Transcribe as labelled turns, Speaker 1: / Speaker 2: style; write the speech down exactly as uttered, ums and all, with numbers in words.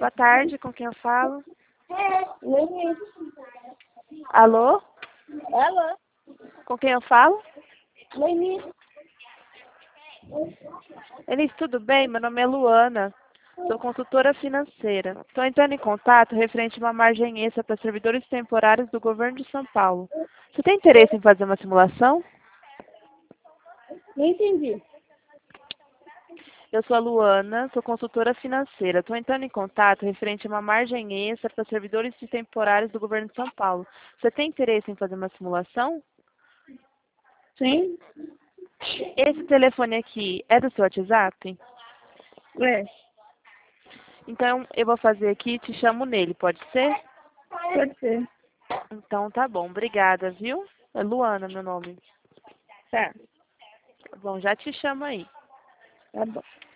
Speaker 1: Boa tarde, com quem eu falo?
Speaker 2: Luiz.
Speaker 1: Alô?
Speaker 2: Alô?
Speaker 1: Com quem eu falo?
Speaker 2: Luiz.
Speaker 1: Elis, tudo bem? Meu nome é Luana. Sou consultora financeira. Estou entrando em contato referente a uma margem extra para servidores temporários do governo de São Paulo. Você tem interesse em fazer uma simulação?
Speaker 2: Não entendi.
Speaker 1: Eu sou a Luana, sou consultora financeira. Estou entrando em contato referente a uma margem extra para servidores temporários do governo de São Paulo. Você tem interesse em fazer uma simulação?
Speaker 2: Sim?
Speaker 1: Esse telefone aqui é do seu WhatsApp?
Speaker 2: É.
Speaker 1: Então, eu vou fazer aqui e te chamo nele, pode ser?
Speaker 2: Pode ser.
Speaker 1: Então, tá bom. Obrigada, viu? É Luana, meu nome.
Speaker 2: Tá.
Speaker 1: Bom, já te chamo aí.
Speaker 2: Tá bom.